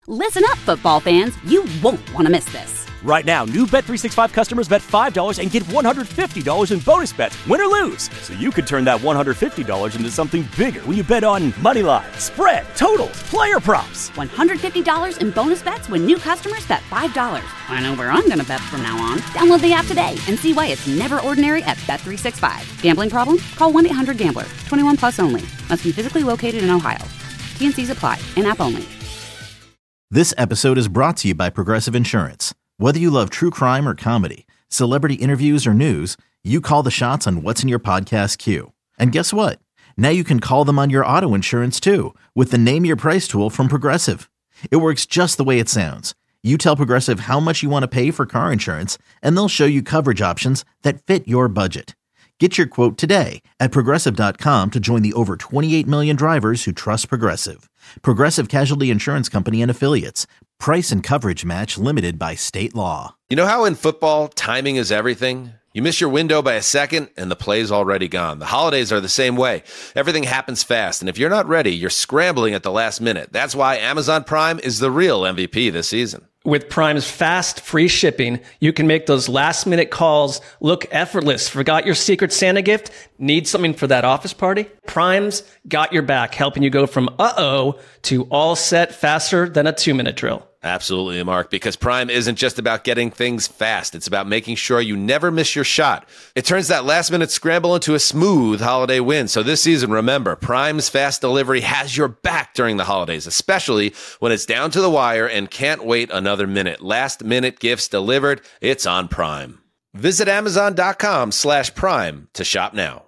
Listen up, football fans. You won't want to miss this. Right now, new Bet365 customers bet $5 and get $150 in bonus bets, win or lose. So you could turn that $150 into something bigger when you bet on money line, spread, totals, player props. $150 in bonus bets when new customers bet $5. I know where I'm going to bet from now on. Download the app today and see why it's never ordinary at Bet365. Gambling problem? Call 1-800-GAMBLER. 21 plus only. Must be physically located in Ohio. T&Cs apply. In-app only. This episode is brought to you by Progressive Insurance. Whether you love true crime or comedy, celebrity interviews or news, you call the shots on what's in your podcast queue. And guess what? Now you can call them on your auto insurance too with the Name Your Price tool from Progressive. It works just the way it sounds. You tell Progressive how much you want to pay for car insurance, and they'll show you coverage options that fit your budget. Get your quote today at Progressive.com to join the over 28 million drivers who trust Progressive. Progressive Casualty Insurance Company and Affiliates. Price and coverage match limited by state law. You know how in football, timing is everything? You miss your window by a second, and the play's already gone. The holidays are the same way. Everything happens fast, and if you're not ready, you're scrambling at the last minute. That's why Amazon Prime is the real MVP this season. With Prime's fast, free shipping, you can make those last-minute calls look effortless. Forgot your Secret Santa gift? Need something for that office party? Prime's got your back, helping you go from uh-oh to all set faster than a 2-minute drill. Absolutely, Mark, because Prime isn't just about getting things fast. It's about making sure you never miss your shot. It turns that last-minute scramble into a smooth holiday win. So this season, remember, Prime's fast delivery has your back during the holidays, especially when it's down to the wire and can't wait another minute. Last-minute gifts delivered. It's on Prime. Visit Amazon.com/Prime to shop now.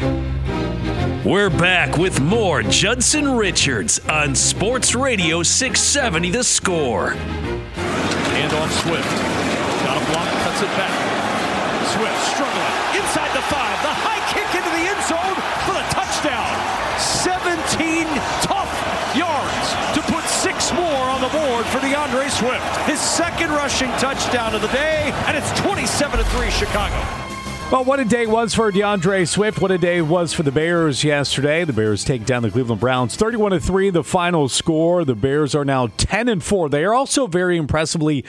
We're back with more Judson Richards on Sports Radio 670 The Score. And on Swift. Got a block, cuts it back. Swift struggling. Inside the 5. The high kick into the end zone for the touchdown. 17 tough yards to put 6 more on the board for DeAndre Swift. His second rushing touchdown of the day, and it's 27-3 Chicago. Well, what a day it was for DeAndre Swift. What a day it was for the Bears yesterday. The Bears take down the Cleveland Browns 31-3, the final score. The Bears are now 10-4. They are also very impressively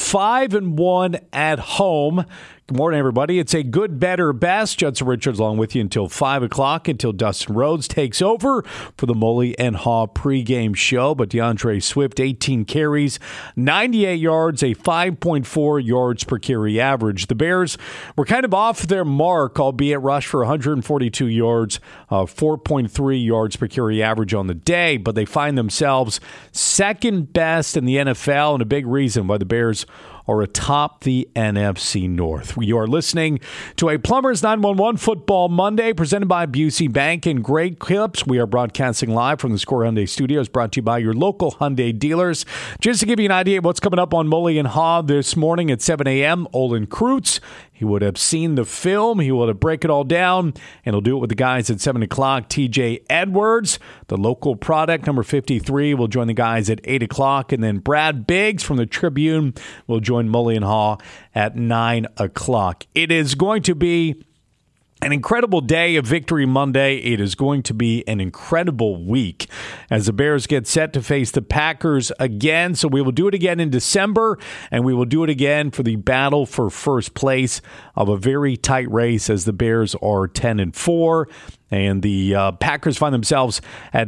5-1 at home. Good morning, everybody. It's a good, better, best. Judson Richards along with you until 5 o'clock, until Dustin Rhodes takes over for the Mully and Haw pregame show. But DeAndre Swift, 18 carries, 98 yards, a 5.4 yards per carry average. The Bears were kind of off their mark, albeit rushed for 142 yards, 4.3 yards per carry average on the day. But they find themselves second best in the NFL, and a big reason why the Bears are atop the NFC North. You are listening to a Plumbers 911 Football Monday presented by Busey Bank and Great Clips. We are broadcasting live from the Score Hyundai Studios, brought to you by your local Hyundai dealers. Just to give you an idea of what's coming up on Mully and Haw this morning at 7 a.m., Olin Kreutz. He would have seen the film. He would have break it all down, and he'll do it with the guys at 7 o'clock. TJ Edwards, the local product, number 53, will join the guys at 8 o'clock. And then Brad Biggs from the Tribune will join Mully and Haw at 9 o'clock. It is going to be an incredible day of Victory Monday. It is going to be an incredible week as the Bears get set to face the Packers again. So we will do it again in December, and we will do it again for the battle for first place of a very tight race as the Bears are 10-4. And the Packers find themselves at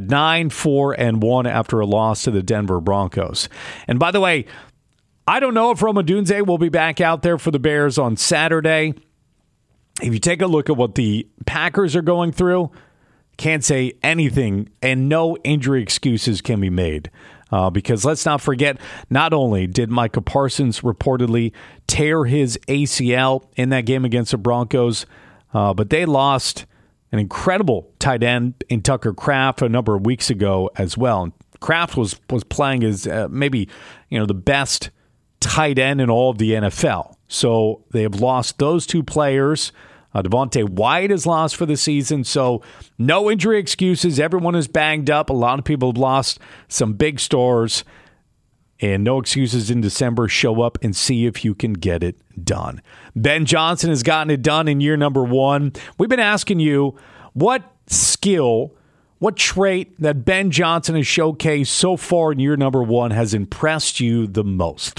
9-4-1 after a loss to the Denver Broncos. And by the way, I don't know if Rome Odunze will be back out there for the Bears on Saturday. If you take a look at what the Packers are going through, can't say anything, and no injury excuses can be made. Because let's not forget, not only did Micah Parsons reportedly tear his ACL in that game against the Broncos, but they lost an incredible tight end in Tucker Kraft a number of weeks ago as well. Kraft was playing as maybe the best tight end in all of the NFL. So they have lost those two players. Devontae White is lost for the season, so no injury excuses. Everyone is banged up. A lot of people have lost some big stars, and no excuses in December. Show up and see if you can get it done. Ben Johnson has gotten it done in year number 1. We've been asking you what skill what trait that Ben Johnson has showcased so far in year number 1 has impressed you the most?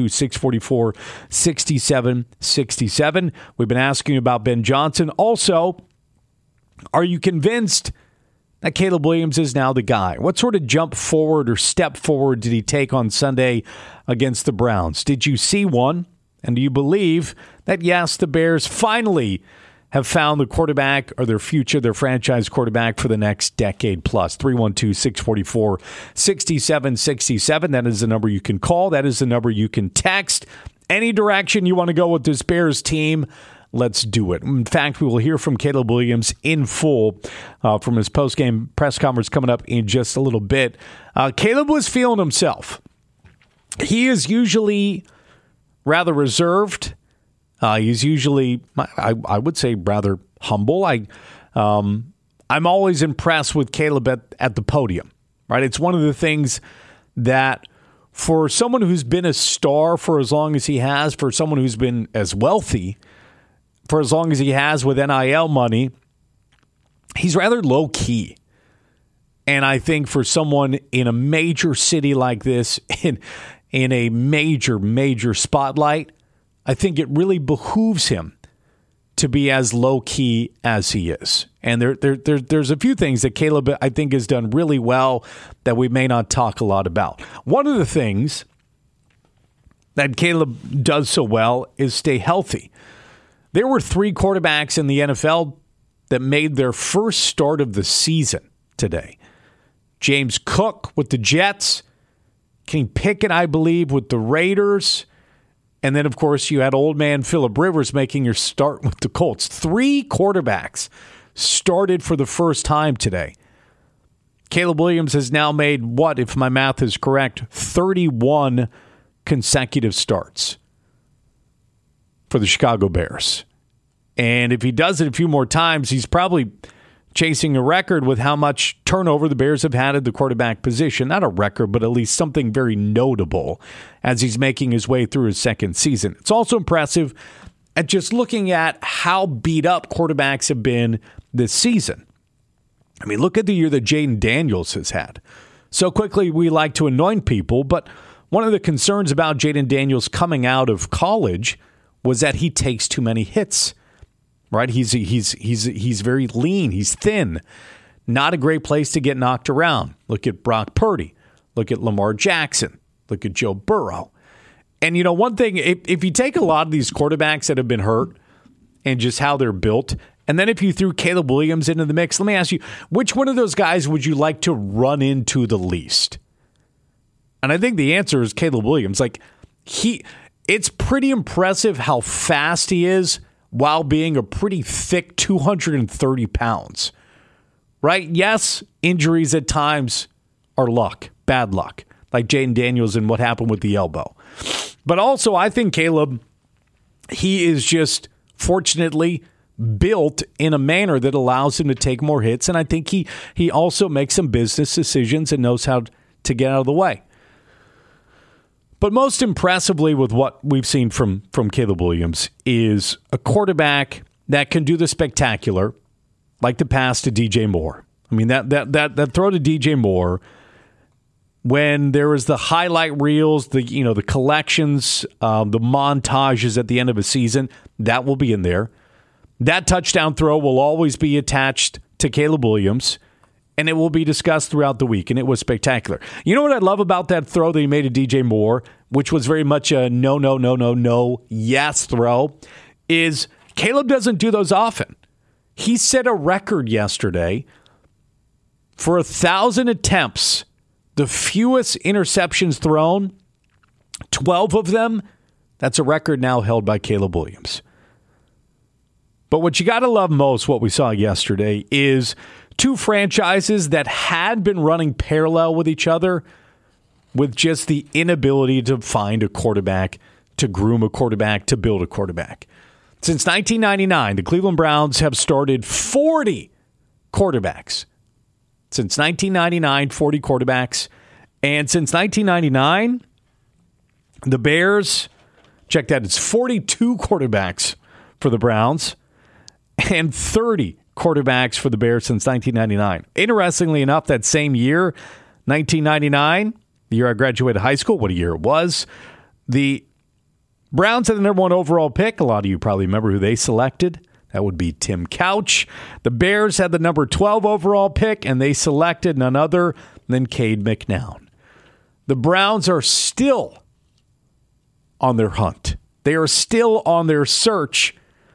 312-644-6767. We've been asking about Ben Johnson. Also, are you convinced that Caleb Williams is now the guy? What sort of jump forward or step forward did he take on Sunday against the Browns? Did you see one? And do you believe that, yes, the Bears finally have found the quarterback or their future, their franchise quarterback for the next decade plus? 312-644-6767. That is the number you can call. That is the number you can text. Any direction you want to go with this Bears team, let's do it. In fact, we will hear from Caleb Williams in full from his post-game press conference coming up in just a little bit. Caleb was feeling himself. He is usually rather reserved. He's usually, I would say, rather humble. I'm always impressed with Caleb at the podium, right? It's one of the things that for someone who's been a star for as long as he has, for someone who's been as wealthy for as long as he has with NIL money, he's rather low-key. And I think for someone in a major city like this, in a major spotlight, I think it really behooves him to be as low-key as he is. And there's a few things that Caleb, I think, has done really well that we may not talk a lot about. One of the things that Caleb does so well is stay healthy. There were 3 quarterbacks in the NFL that made their first start of the season today. James Cook with the Jets, Kenny Pickett, I believe, with the Raiders, and then, of course, you had old man Phillip Rivers making your start with the Colts. 3 quarterbacks started for the first time today. Caleb Williams has now made, what, if my math is correct, 31 consecutive starts for the Chicago Bears. And if he does it a few more times, he's probably chasing a record with how much turnover the Bears have had at the quarterback position. Not a record, but at least something very notable as he's making his way through his second season. It's also impressive at just looking at how beat up quarterbacks have been this season. I mean, look at the year that Jayden Daniels has had. So quickly we like to anoint people, but one of the concerns about Jayden Daniels coming out of college was that he takes too many hits. Right? He's very lean. He's thin. Not a great place to get knocked around. Look at Brock Purdy. Look at Lamar Jackson. Look at Joe Burrow. And, you know, one thing, if you take a lot of these quarterbacks that have been hurt and just how they're built, and then if you threw Caleb Williams into the mix, let me ask you, which one of those guys would you like to run into the least? And I think the answer is Caleb Williams. Like, it's pretty impressive how fast he is while being a pretty thick 230 pounds, right? Yes, injuries at times are luck, bad luck, like Jayden Daniels and what happened with the elbow. But also, I think Caleb, he is just fortunately built in a manner that allows him to take more hits, and I think he also makes some business decisions and knows how to get out of the way. But most impressively with what we've seen from Caleb Williams is a quarterback that can do the spectacular, like the pass to DJ Moore. I mean, that throw to DJ Moore, when there was the highlight reels, the collections, the montages at the end of a season, that will be in there. That touchdown throw will always be attached to Caleb Williams, and it will be discussed throughout the week, and it was spectacular. You know what I love about that throw that he made to DJ Moore, which was very much a no, yes throw, is Caleb doesn't do those often. He set a record yesterday for 1,000 attempts, the fewest interceptions thrown, 12 of them. That's a record now held by Caleb Williams. But what you got to love most, what we saw yesterday, is 2 franchises that had been running parallel with each other with just the inability to find a quarterback, to groom a quarterback, to build a quarterback. Since 1999, the Cleveland Browns have started 40 quarterbacks. Since 1999, 40 quarterbacks. And since 1999, the Bears, check that, it's 42 quarterbacks for the Browns and 30 quarterbacks for the Bears since 1999. Interestingly enough, that same year, 1999, the year I graduated high school, what a year it was, the Browns had the number 1 overall pick. A lot of you probably remember who they selected. That would be Tim Couch. The Bears had the number 12 overall pick, and they selected none other than Cade McNown. The Browns are still on their hunt. They are still on their search.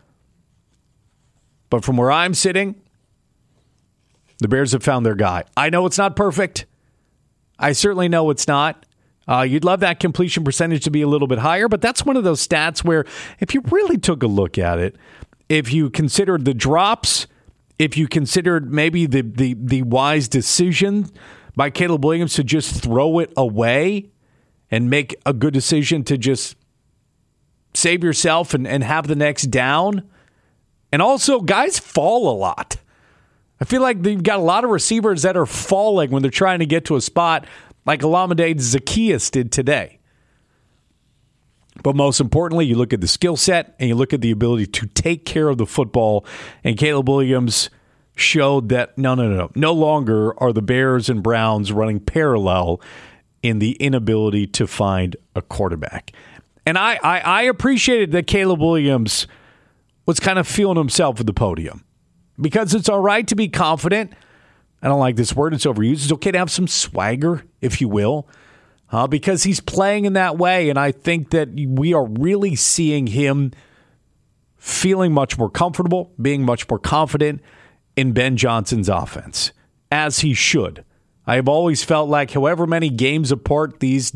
But from where I'm sitting, the Bears have found their guy. I know it's not perfect. I certainly know it's not. You'd love that completion percentage to be a little bit higher, but that's one of those stats where if you really took a look at it, if you considered the drops, if you considered maybe the wise decision by Caleb Williams to just throw it away and make a good decision to just save yourself and have the next down. And also, guys fall a lot. I feel like they've got a lot of receivers that are falling when they're trying to get to a spot like Olamide Zaccheaus did today. But most importantly, you look at the skill set and you look at the ability to take care of the football. And Caleb Williams showed that no longer are the Bears and Browns running parallel in the inability to find a quarterback. And I appreciated that Caleb Williams was kind of feeling himself at the podium. Because it's all right to be confident. I don't like this word. It's overused. It's okay to have some swagger, if you will. Because he's playing in that way. And I think that we are really seeing him feeling much more comfortable, being much more confident in Ben Johnson's offense, as he should. I have always felt like however many days apart these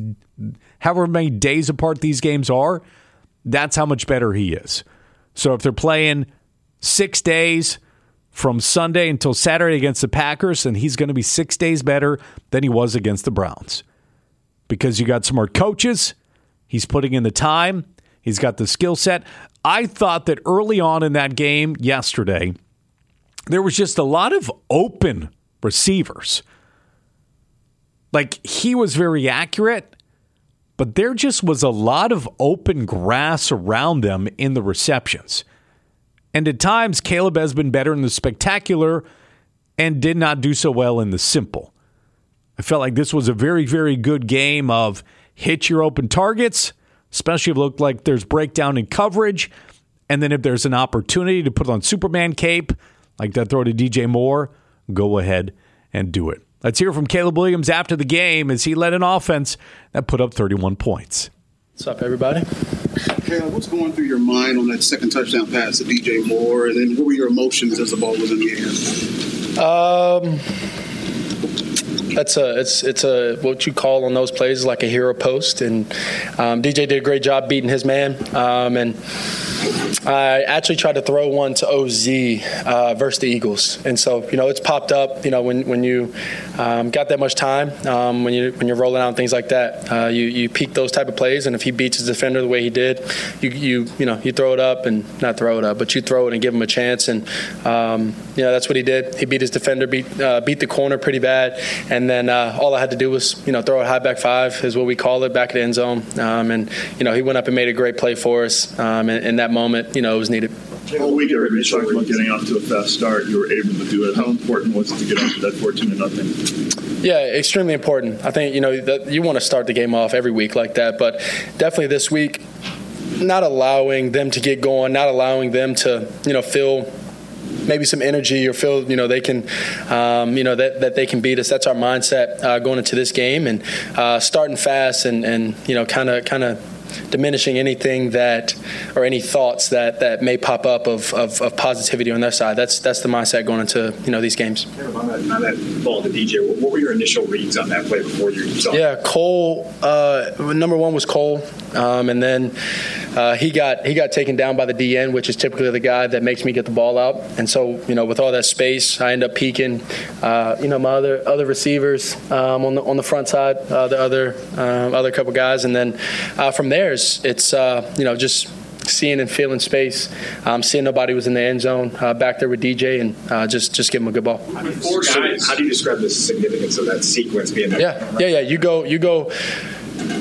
games are, that's how much better he is. So if they're playing 6 days from Sunday until Saturday against the Packers, and he's going to be 6 days better than he was against the Browns. Because you got smart coaches, he's putting in the time, he's got the skill set. I thought that early on in that game yesterday, there was just a lot of open receivers. Like, he was very accurate, but there just was a lot of open grass around them in the receptions. And at times, Caleb has been better in the spectacular and did not do so well in the simple. I felt like this was a very, very good game of hit your open targets, especially if it looked like there's breakdown in coverage. And then if there's an opportunity to put on Superman cape, like that throw to DJ Moore, go ahead and do it. Let's hear from Caleb Williams after the game as he led an offense that put up 31 points. What's up, everybody? Caleb, what's going through your mind on that second touchdown pass to DJ Moore? And then what were your emotions as the ball was in the air? It's a what you call on those plays like a hero post, and DJ did a great job beating his man. And I actually tried to throw one to OZ versus the Eagles, and so it's popped up. When you got that much time, when you're rolling out and things like that, you peak those type of plays, and if he beats his defender the way he did, you throw it up and not throw it up, but you throw it and give him a chance, and that's what he did. He beat his defender, beat the corner pretty bad, and then all I had to do was throw a high back five is what we call it, back at the end zone, and he went up and made a great play for us, and in that moment, it was needed. All week, everybody talked about getting off to a fast start. You were able to do it. How important was it to get off to that 14-0? Yeah, extremely important. I think that you want to start the game off every week like that, but definitely this week, not allowing them to get going, not allowing them to feel maybe some energy or feel they can that they can beat us. That's our mindset going into this game, and starting fast and kind of diminishing anything or any thoughts that may pop up of positivity on their side. That's the mindset going into these games. On that ball to DJ, what were your initial reads on that play before you saw it? Yeah, Cole. Number one was Cole, and then he got taken down by the DN, which is typically the guy that makes me get the ball out. And so with all that space, I end up peeking. My other receivers on the front side, the other couple guys, and then from there it's just seeing and feeling space, seeing nobody was in the end zone, back there with DJ, and just give him a good ball. How do you describe the significance of that sequence being there? Yeah. You go.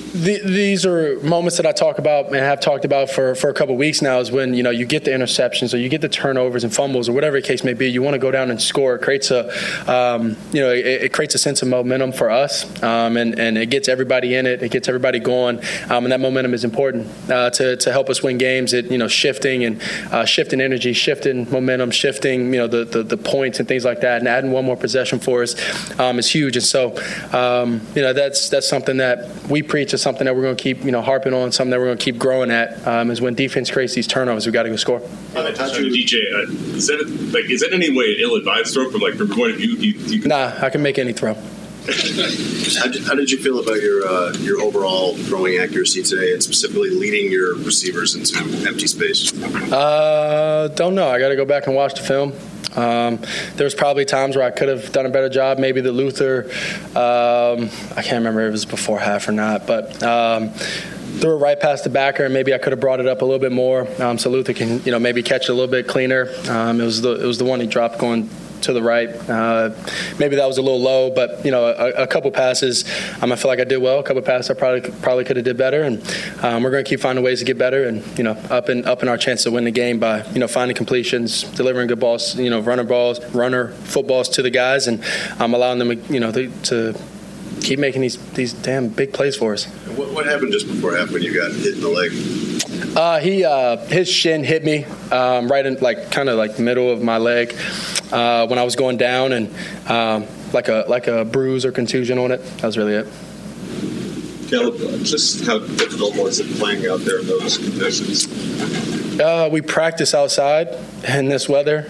these are moments that I talk about and have talked about for a couple of weeks now, is when, you get the interceptions or you get the turnovers and fumbles or whatever the case may be. You want to go down and score. It creates it creates a sense of momentum for us, and it gets everybody in it. It gets everybody going, and that momentum is important to help us win games. Shifting energy, shifting momentum, shifting the points and things like that, and adding one more possession for us is huge. And so that's something that we preach, is something that we're going to keep harping on, something that we're going to keep growing at, is when defense creates these turnovers, we've got to go score. DJ, is that in any way an ill-advised throw from your point of view? Nah, I can make any throw. How did you feel about your overall throwing accuracy today, and specifically leading your receivers into empty space? Don't know. I got to go back and watch the film. There was probably times where I could have done a better job. Maybe the Luther, I can't remember if it was before half or not, but threw it right past the backer, and maybe I could have brought it up a little bit more, so Luther can maybe catch it a little bit cleaner. It was the one he dropped going to the right. Maybe that was a little low, but a couple passes, I feel like I did well. A couple passes I probably could have did better, and we're going to keep finding ways to get better, and up in our chance to win the game by finding completions, delivering good balls, runner footballs to the guys, and allowing them to keep making these damn big plays for us. What happened just before half when you got hit in the leg? His shin hit me right in kind of middle of my leg when I was going down, and like a bruise or contusion on it. That was really it. Caleb, just how difficult was it playing out there in those conditions? We practice outside in this weather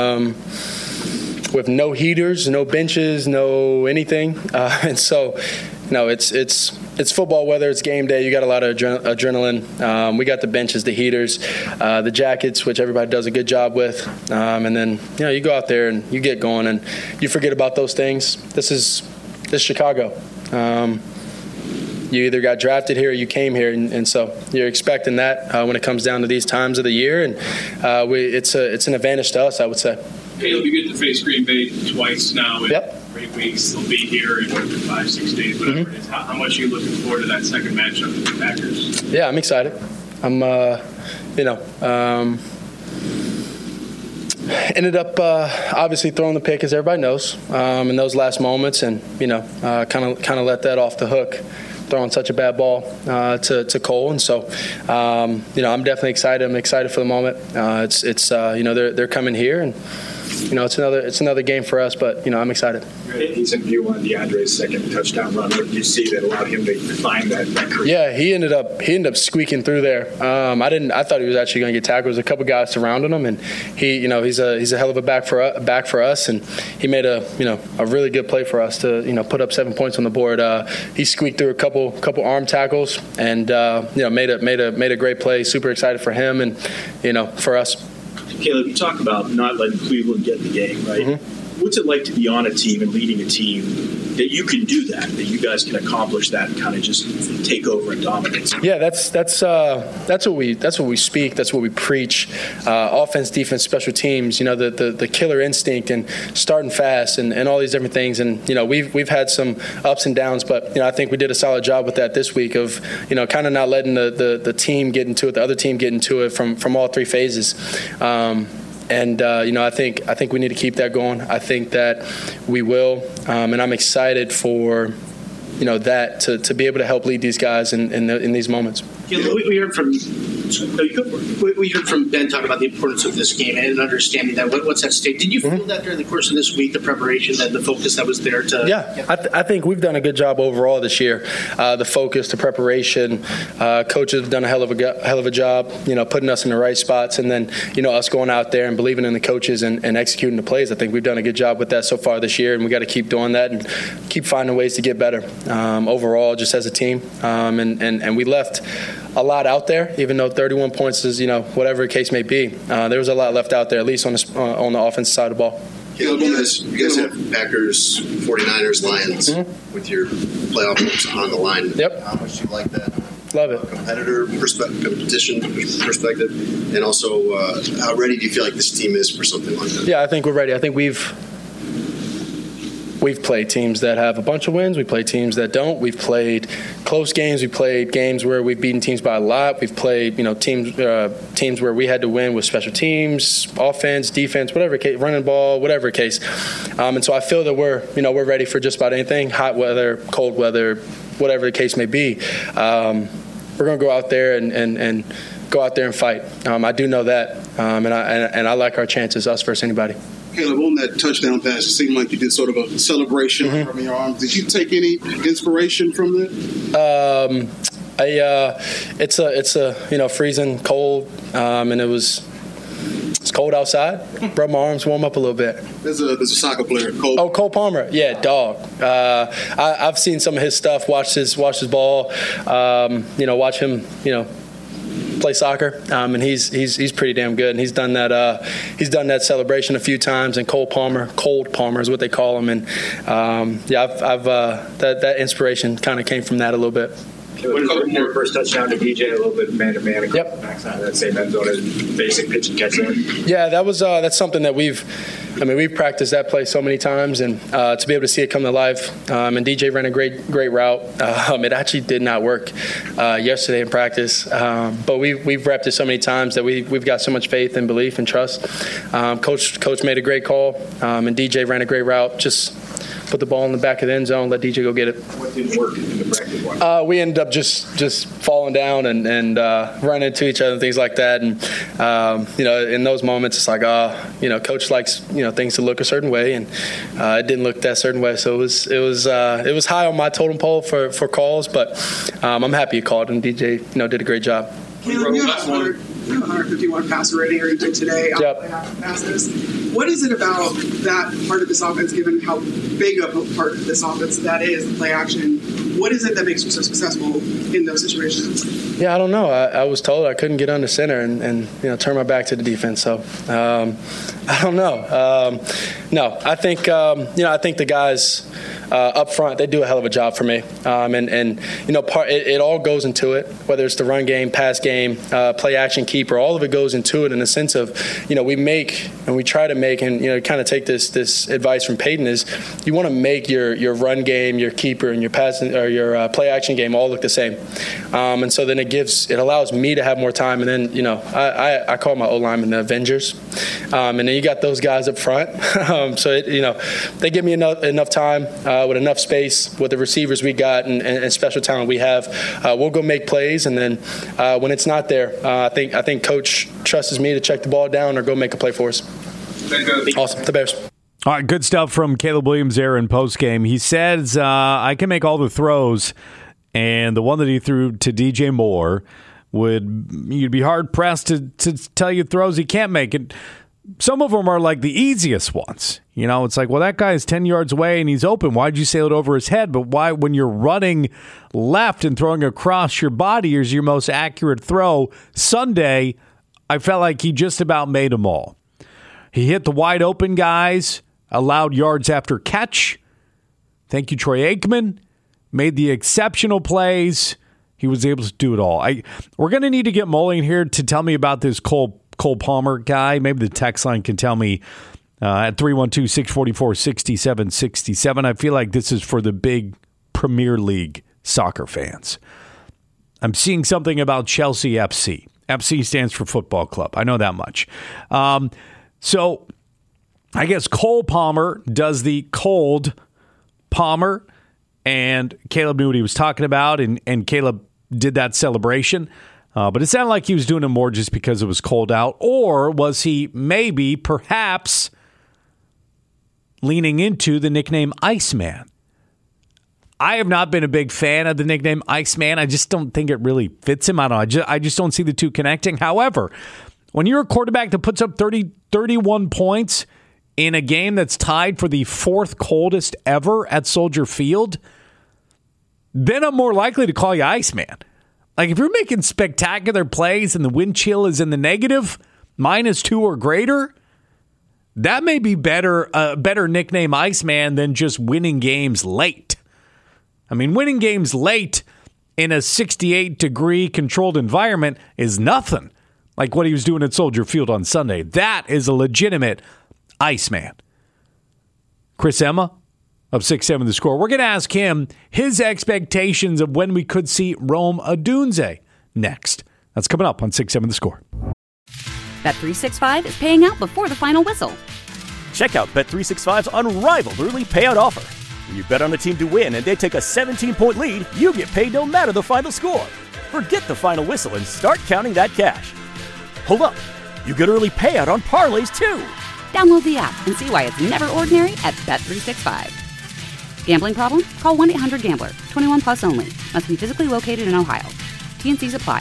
with no heaters, no benches, no anything, and so it's football weather. It's game day. You got a lot of adrenaline. We got the benches, the heaters, the jackets, which everybody does a good job with. And then you go out there and you get going, and you forget about those things. This is Chicago. You either got drafted here or you came here, and so you're expecting that when it comes down to these times of the year, and it's an advantage to us, I would say. Caleb, you get to face Green Bay twice now. Yep. 8 weeks. They'll be here in 5-6 days, whatever it is. How much are you looking forward to that second matchup with the Packers? Yeah, I'm excited. I'm, ended up obviously throwing the pick, as everybody knows, in those last moments, and kind of let that off the hook, throwing such a bad ball to Cole, and so I'm definitely excited. I'm excited for the moment. They're coming here, and it's another game for us, but I'm excited. He's in view on DeAndre's second touchdown run. What did you see that allowed him to find that career? Yeah, he ended up squeaking through there. I thought he was actually going to get tackled. There was a couple guys surrounding him, and he's a hell of a back for us, and he made a really good play for us to put up 7 points on the board. He squeaked through a couple arm tackles, and made a great play. Super excited for him and for us. Caleb, you talk about not letting Cleveland get the game, right? Mm-hmm. What's it like to be on a team and leading a team that you can do that you guys can accomplish that and kind of just take over and dominate? Yeah, that's what we speak. That's what we preach. Offense, defense, special teams. The killer instinct and starting fast and all these different things. And we've had some ups and downs, but I think we did a solid job with that this week of kind of not letting the team get into it, the other team get into it from all three phases. I think we need to keep that going. I think that we will, and I'm excited for that to be able to help lead these guys in these moments. Yeah, we heard from Ben talk about the importance of this game and understanding that what's at stake. Did you feel that during the course of this week, the preparation, that the focus that was there to? Yeah. I think we've done a good job overall this year. The focus, the preparation, coaches have done a hell of a job, putting us in the right spots, and then us going out there and believing in the coaches and executing the plays. I think we've done a good job with that so far this year, and we got to keep doing that and keep finding ways to get better overall, just as a team. And we left a lot out there, even though 31 points is, whatever the case may be. There was a lot left out there, at least on the offensive side of the ball. Caleb, you guys have Packers, 49ers, Lions with your playoff hopes on the line. Yep. How much do you like that? Love it. Competition perspective, and also how ready do you feel like this team is for something like that? Yeah, I think we're ready. I think we've we've played teams that have a bunch of wins. We play teams that don't. We've played close games. We played games where we've beaten teams by a lot. We've played, teams where we had to win with special teams, offense, defense, whatever case, running ball, whatever case. And so I feel that we're ready for just about anything, hot weather, cold weather, whatever the case may be. We're going to go out there and go out there and fight. I do know that, and I like our chances, us versus anybody. Caleb, on that touchdown pass, it seemed like you did sort of a celebration from your arms. Did you take any inspiration from that? It's freezing cold, and it's cold outside. Rub my arms, warm up a little bit. There's a soccer player, Cole. Oh, Cole Palmer. Yeah, dog. I've seen some of his stuff. Watched his ball. Watch him. Play soccer, and he's pretty damn good. And he's done that celebration a few times. And Cold Palmer is what they call him. And that inspiration kind of came from that a little bit. When your first touchdown to DJ, a little bit man-to-man across the backside of that same end zone as basic pitch and catch there? Yeah, that's something that we've practiced that play so many times, and to be able to see it come to life. And DJ ran a great route. It actually did not work yesterday in practice, but we've repped it so many times that we've got so much faith and belief and trust. Coach made a great call, and DJ ran a great route. Just put the ball in the back of the end zone, let DJ go get it. What didn't work in the practice one? We ended up just falling down and running into each other and things like that. And in those moments, it's like, Coach likes things to look a certain way, and it didn't look that certain way. So it was high on my totem pole for calls, but I'm happy he called, and DJ did a great job. Caleb, you have 151 passer rating, or you did today. Passes. What is it about that part of this offense, given how big of a part of this offense that is, the play action? What is it that makes you so successful in those situations? Yeah, I don't know. I was told I couldn't get under center and turn my back to the defense. So I don't know. No, I think the guys up front, they do a hell of a job for me. It all goes into it, whether it's the run game, pass game, play action, keeper. All of it goes into it in the sense of we make and we try to make and kind of take this advice from Peyton is you want to make your run game, your keeper, and your pass or your play action game all look the same. And so then it allows me to have more time. And then I call my O-linemen the Avengers. And then you got those guys up front. So they give me enough time with enough space with the receivers we got and special talent we have. We'll go make plays, and then when it's not there, I think Coach trusts me to check the ball down or go make a play for us. Awesome. The Bears. All right, good stuff from Caleb Williams there in postgame. He says, I can make all the throws, and the one that he threw to DJ Moore you'd be hard-pressed to tell you throws he can't make. And some of them are like the easiest ones. It's like, well, that guy is 10 yards away and he's open. Why'd you sail it over his head? But why, when you're running left and throwing across your body, is your most accurate throw? Sunday, I felt like he just about made them all. He hit the wide open guys, allowed yards after catch. Thank you, Troy Aikman. Made the exceptional plays. He was able to do it all. We're going to need to get Mully in here to tell me about this Cole Palmer guy. Maybe the text line can tell me at 312-644-6767. I feel like this is for the big Premier League soccer fans. I'm seeing something about Chelsea FC. FC stands for Football Club. I know that much. So I guess Cole Palmer does the cold Palmer, and Caleb knew what he was talking about, and Caleb did that celebration. But it sounded like he was doing it more just because it was cold out. Or was he perhaps leaning into the nickname Iceman? I have not been a big fan of the nickname Iceman. I just don't think it really fits him. I don't know. I just don't see the two connecting. However, when you're a quarterback that puts up 31 points in a game that's tied for the fourth coldest ever at Soldier Field, then I'm more likely to call you Iceman. Like, if you're making spectacular plays and the wind chill is in the negative, -2 or greater, that may be a better nickname Iceman than just winning games late. I mean, winning games late in a 68-degree controlled environment is nothing like what he was doing at Soldier Field on Sunday. That is a legitimate Iceman. Chris Emma, of 6-7 The Score. We're going to ask him his expectations of when we could see Rome Odunze next. That's coming up on 6-7 The Score. Bet365 is paying out before the final whistle. Check out Bet365's unrivaled early payout offer. When you bet on a team to win and they take a 17-point lead, you get paid no matter the final score. Forget the final whistle and start counting that cash. Hold up. You get early payout on parlays, too. Download the app and see why it's never ordinary at Bet365. Gambling problem? Call 1-800-GAMBLER. 21 plus only. Must be physically located in Ohio. T&Cs apply.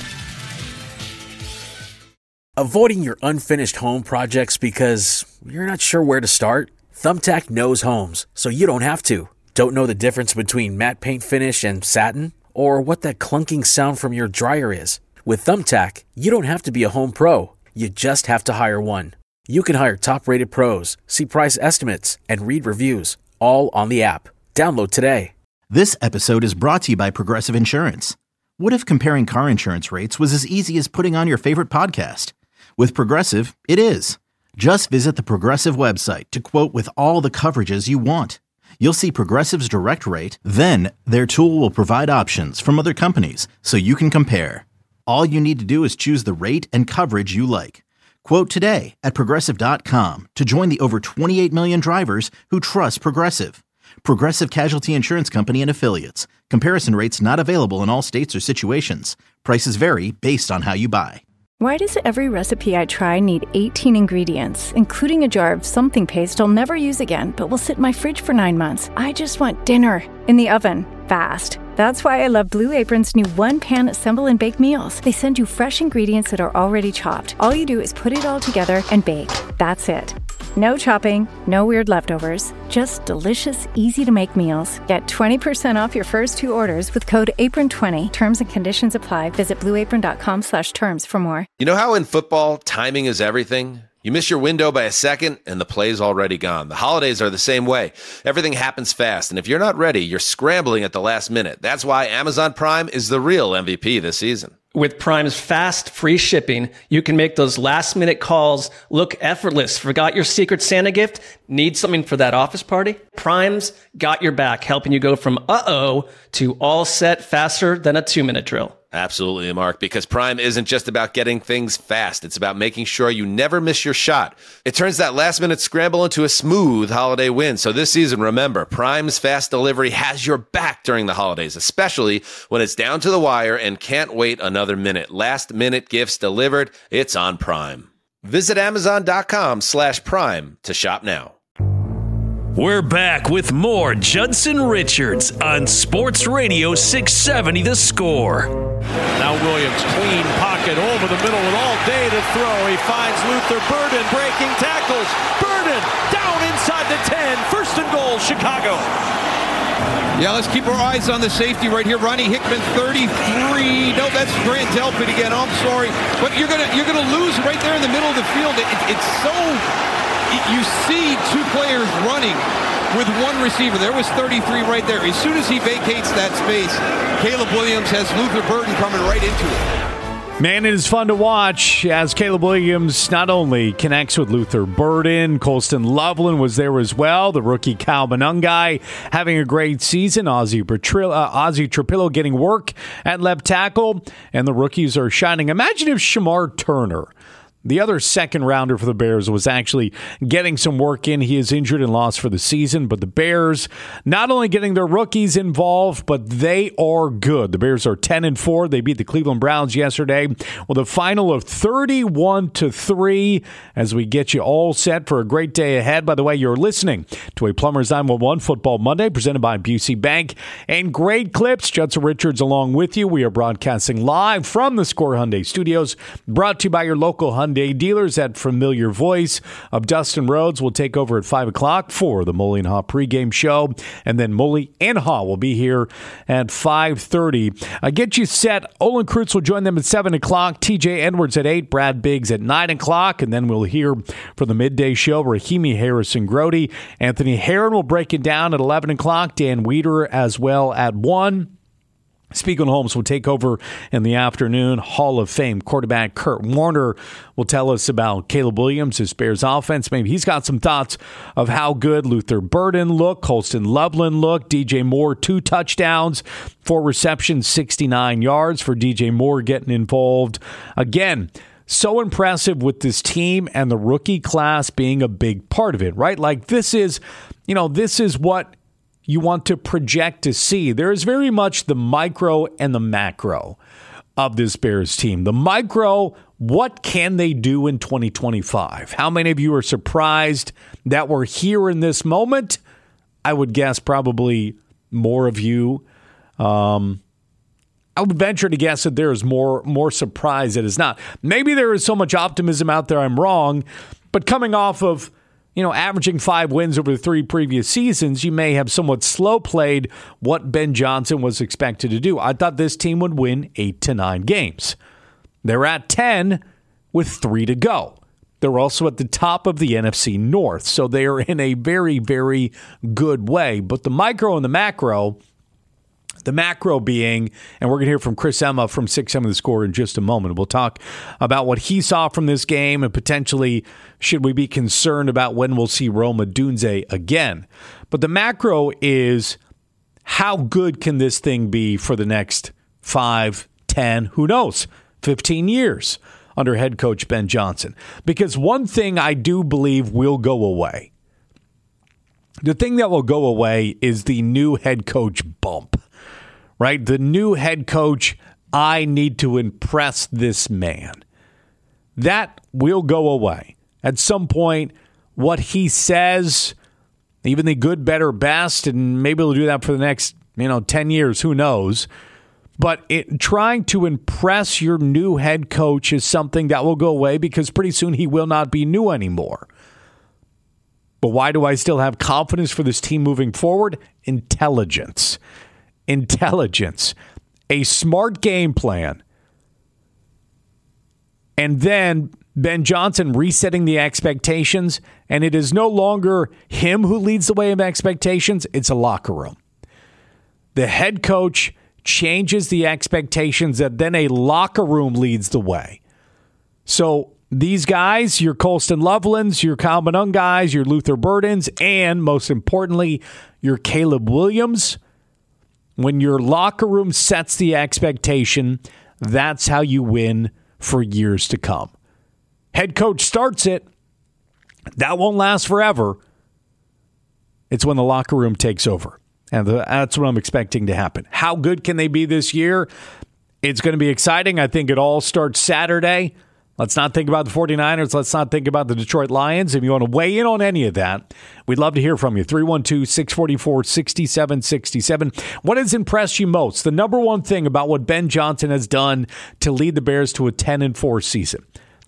Avoiding your unfinished home projects because you're not sure where to start? Thumbtack knows homes, so you don't have to. Don't know the difference between matte paint finish and satin? Or what that clunking sound from your dryer is? With Thumbtack, you don't have to be a home pro. You just have to hire one. You can hire top-rated pros, see price estimates, and read reviews, all on the app. Download today. This episode is brought to you by Progressive Insurance. What if comparing car insurance rates was as easy as putting on your favorite podcast? With Progressive, it is. Just visit the Progressive website to quote with all the coverages you want. You'll see Progressive's direct rate, then their tool will provide options from other companies so you can compare. All you need to do is choose the rate and coverage you like. Quote today at Progressive.com to join the over 28 million drivers who trust Progressive. Progressive Casualty Insurance Company and Affiliates. Comparison rates not available in all states or situations. Prices vary based on how you buy. Why does every recipe I try need 18 ingredients, including a jar of something paste I'll never use again, but will sit in my fridge for 9 months? I just want dinner in the oven, fast. That's why I love Blue Apron's new one-pan assemble and bake meals. They send you fresh ingredients that are already chopped. All you do is put it all together and bake. That's it. No chopping, no weird leftovers, just delicious, easy-to-make meals. Get 20% off your first 2 orders with code APRON20. Terms and conditions apply. Visit blueapron.com/terms for more. You know how in football, timing is everything? You miss your window by a second, and the play's already gone. The holidays are the same way. Everything happens fast, and if you're not ready, you're scrambling at the last minute. That's why Amazon Prime is the real MVP this season. With Prime's fast, free shipping, you can make those last-minute calls look effortless. Forgot your Secret Santa gift? Need something for that office party? Prime's got your back, helping you go from uh-oh to all set faster than a 2-minute drill. Absolutely, Mark, because Prime isn't just about getting things fast. It's about making sure you never miss your shot. It turns that last-minute scramble into a smooth holiday win. So this season, remember, Prime's fast delivery has your back during the holidays, especially when it's down to the wire and can't wait another minute. Last-minute gifts delivered, it's on Prime. Visit Amazon.com/Prime to shop now. We're back with more Judson Richards on Sports Radio 670 The Score. Now Williams, clean pocket over the middle with all day to throw. He finds Luther Burden breaking tackles. Burden down inside the 10. First and goal, Chicago. Yeah, let's keep our eyes on the safety right here. Ronnie Hickman, 33. No, that's Grant Delpit again. I'm sorry, but you're gonna lose right there in the middle of the field. It's so. You see 2 players running with 1 receiver. There was 33 right there. As soon as he vacates that space, Caleb Williams has Luther Burden coming right into it. Man, it is fun to watch as Caleb Williams not only connects with Luther Burden, Colston Loveland was there as well. The rookie Kyle Monungai having a great season. Ozzie Trapillo getting work at left tackle, and the rookies are shining. Imagine if Shamar Turner, the other second-rounder for the Bears, was actually getting some work in. He is injured and lost for the season, but the Bears not only getting their rookies involved, but they are good. The Bears are 10-4. They beat the Cleveland Browns yesterday with a final of 31-3 as we get you all set for a great day ahead. By the way, you're listening to a Plumbers 911 Football Monday presented by Busey Bank and Great Clips. Judson Richards along with you. We are broadcasting live from the Score Hyundai Studios, brought to you by your local Hyundai dealers. That familiar voice of Dustin Rhodes will take over at 5 o'clock for the Mully and Haw pregame show. And then Mully and Haw will be here at 5:30. Get you set. Olin Kreutz will join them at 7 o'clock. TJ Edwards at 8. Brad Biggs at 9 o'clock. And then we'll hear for the midday show Rahimi Harrison-Grody. Anthony Herron will break it down at 11 o'clock. Dan Weeder as well at 1. Speaking Holmes will take over in the afternoon. Hall of Fame quarterback Kurt Warner will tell us about Caleb Williams, his Bears offense. Maybe he's got some thoughts of how good Luther Burden looked, Colston Loveland looked, DJ Moore 2 touchdowns, 4 receptions, 69 yards for DJ Moore getting involved. Again, so impressive with this team and the rookie class being a big part of it, right? Like this is what you want to project to see. There is very much the micro and the macro of this Bears team. The micro, what can they do in 2025? How many of you are surprised that we're here in this moment? I would guess probably more of you. I would venture to guess that there is more surprise that is not. Maybe there is so much optimism out there I'm wrong, but coming off of averaging 5 wins over the 3 previous seasons, you may have somewhat slow-played what Ben Johnson was expected to do. I thought this team would win 8 to 9 games. They're at 10 with 3 to go. They're also at the top of the NFC North, so they are in a very, very good way. But the micro and the macro being, and we're going to hear from Chris Emma from 6 The Score in just a moment. We'll talk about what he saw from this game and potentially should we be concerned about when we'll see Rome Odunze again. But the macro is how good can this thing be for the next 5, 10, who knows, 15 years under head coach Ben Johnson? Because one thing I do believe will go away. The thing that will go away is the new head coach bump. Right? The new head coach, I need to impress this man. That will go away. At some point, what he says, even the good, better, best, and maybe he'll do that for the next, 10 years, who knows. But trying to impress your new head coach is something that will go away because pretty soon he will not be new anymore. But why do I still have confidence for this team moving forward? Intelligence, a smart game plan, and then Ben Johnson resetting the expectations, and it is no longer him who leads the way of expectations, it's a locker room. The head coach changes the expectations that then a locker room leads the way. So these guys, your Colston Lovelands, your Kyle Manung guys, your Luther Burdens, and most importantly, your Caleb Williams, when your locker room sets the expectation, that's how you win for years to come. Head coach starts it. That won't last forever. It's when the locker room takes over. And that's what I'm expecting to happen. How good can they be this year? It's going to be exciting. I think it all starts Saturday. Let's not think about the 49ers. Let's not think about the Detroit Lions. If you want to weigh in on any of that, we'd love to hear from you. 312-644-6767. What has impressed you most? The number one thing about what Ben Johnson has done to lead the Bears to a 10-4 season.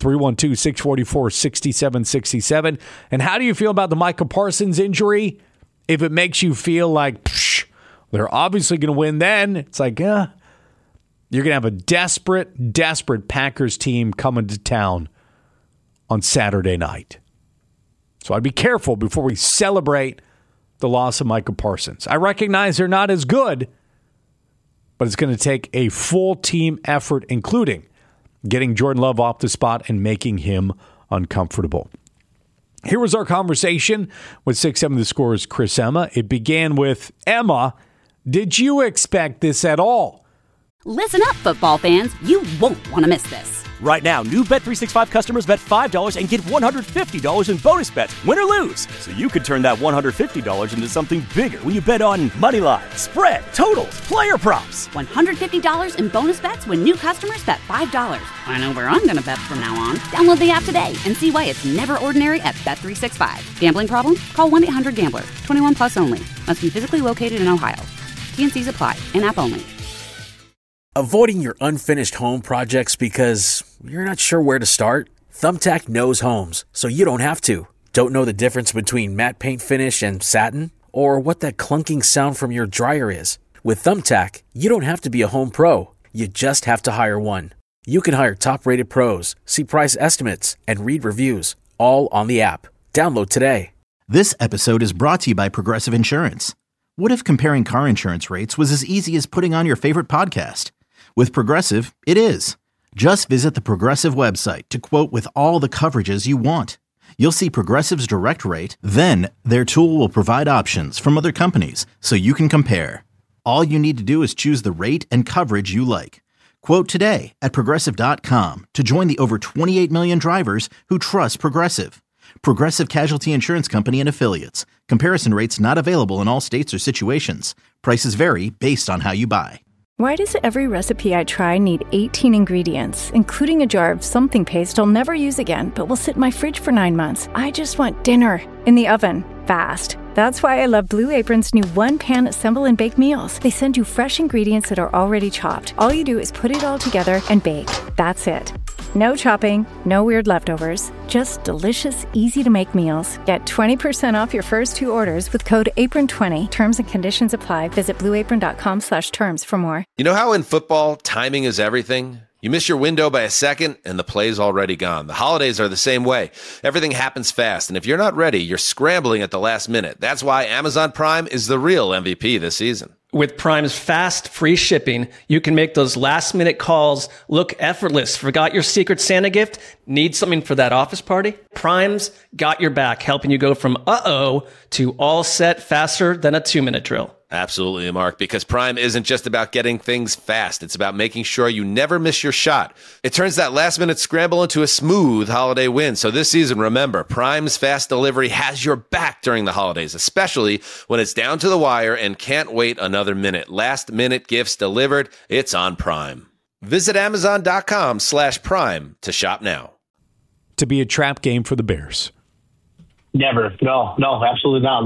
312-644-6767. And how do you feel about the Micah Parsons injury? If it makes you feel like, they're obviously going to win then, it's like, you're going to have a desperate Packers team coming to town on Saturday night. So I'd be careful before we celebrate the loss of Micah Parsons. I recognize they're not as good, but it's going to take a full team effort, including getting Jordan Love off the spot and making him uncomfortable. Here was our conversation with 6-7 The Score's Chris Emma. It began with, Emma, did you expect this at all? Listen up, football fans. You won't want to miss this. Right now, new Bet365 customers bet $5 and get $150 in bonus bets, win or lose. So you could turn that $150 into something bigger when you bet on moneyline, spread, totals, player props. $150 in bonus bets when new customers bet $5. I know where I'm going to bet from now on. Download the app today and see why it's never ordinary at Bet365. Gambling problem? Call 1-800-GAMBLER. 21 plus only. Must be physically located in Ohio. T&Cs apply. In-app only. Avoiding your unfinished home projects because you're not sure where to start? Thumbtack knows homes, so you don't have to. Don't know the difference between matte paint finish and satin? Or what that clunking sound from your dryer is? With Thumbtack, you don't have to be a home pro. You just have to hire one. You can hire top-rated pros, see price estimates, and read reviews, all on the app. Download today. This episode is brought to you by Progressive Insurance. What if comparing car insurance rates was as easy as putting on your favorite podcast? With Progressive, it is. Just visit the Progressive website to quote with all the coverages you want. You'll see Progressive's direct rate, then their tool will provide options from other companies so you can compare. All you need to do is choose the rate and coverage you like. Quote today at Progressive.com to join the over 28 million drivers who trust Progressive. Progressive Casualty Insurance Company and Affiliates. Comparison rates not available in all states or situations. Prices vary based on how you buy. Why does every recipe I try need 18 ingredients, including a jar of something paste I'll never use again, but will sit in my fridge for 9 months? I just want dinner in the oven, fast. That's why I love Blue Apron's new one-pan assemble and bake meals. They send you fresh ingredients that are already chopped. All you do is put it all together and bake. That's it. No chopping, no weird leftovers, just delicious, easy-to-make meals. Get 20% off your first 2 orders with code APRON20. Terms and conditions apply. Visit blueapron.com/terms for more. You know how in football, timing is everything? You miss your window by a second, and the play's already gone. The holidays are the same way. Everything happens fast, and if you're not ready, you're scrambling at the last minute. That's why Amazon Prime is the real MVP this season. With Prime's fast, free shipping, you can make those last-minute calls look effortless. Forgot your Secret Santa gift? Need something for that office party? Prime's got your back, helping you go from uh-oh to all set faster than a 2-minute drill. Absolutely, Mark, because Prime isn't just about getting things fast. It's about making sure you never miss your shot. It turns that last-minute scramble into a smooth holiday win. So this season, remember, Prime's fast delivery has your back during the holidays, especially when it's down to the wire and can't wait another minute. Last-minute gifts delivered. It's on Prime. Visit Amazon.com/Prime to shop now. To be a trap game for the Bears. Never. No, absolutely not.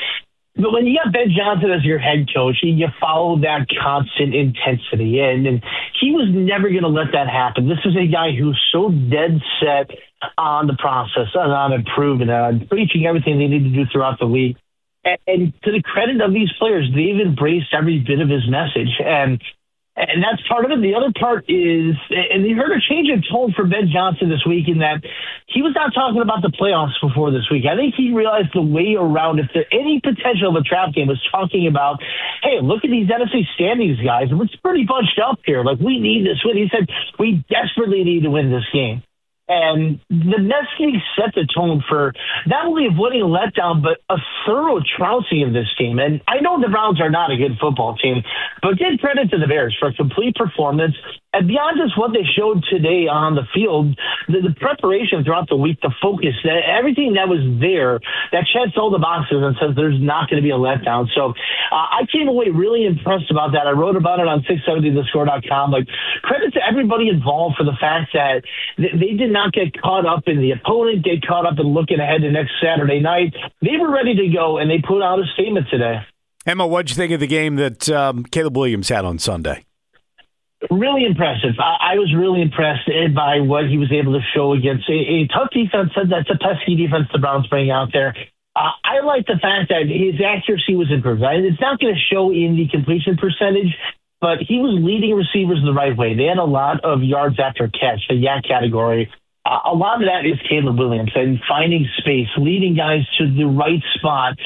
But when you got Ben Johnson as your head coach, you follow that constant intensity, and he was never going to let that happen. This is a guy who's so dead set on the process, and on improving, on preaching everything they need to do throughout the week. And to the credit of these players, they've embraced every bit of his message, and that's part of it. The other part is, and you heard a change in tone for Ben Johnson this week in that he was not talking about the playoffs before this week. I think he realized the way around, if there's any potential of a trap game, was talking about, hey, look at these NFC standings, guys. It's pretty bunched up here. Like, we need this win. He said, we desperately need to win this game. And the messaging set the tone for not only avoiding a letdown, but a thorough trouncing of this team. And I know the Browns are not a good football team, but give credit to the Bears for a complete performance. And beyond just what they showed today on the field, the preparation throughout the week, the focus, everything that was there, that checks all the boxes and says there's not going to be a letdown. So I came away really impressed about that. I wrote about it on 670thescore.com. Like, credit to everybody involved for the fact that they did not get caught up in the opponent, get caught up in looking ahead to next Saturday night. They were ready to go, and they put out a statement today. Emma, what'd you think of the game that Caleb Williams had on Sunday? Really impressive. I was really impressed by what he was able to show against a tough defense. That's a pesky defense the Browns bring out there. I like the fact that his accuracy was improved. It's not going to show in the completion percentage, but he was leading receivers the right way. They had a lot of yards after catch, the YAC category. A lot of that is Caleb Williams and finding space, leading guys to the right spot.